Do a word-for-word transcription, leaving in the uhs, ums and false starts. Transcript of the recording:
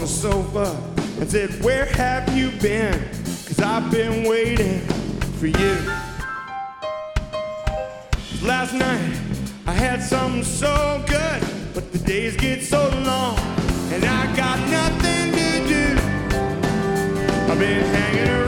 the sofa and said, where have you been? Cause I've been waiting for you. Last night I had something so good, but the days get so long and I got nothing to do. I've been hanging around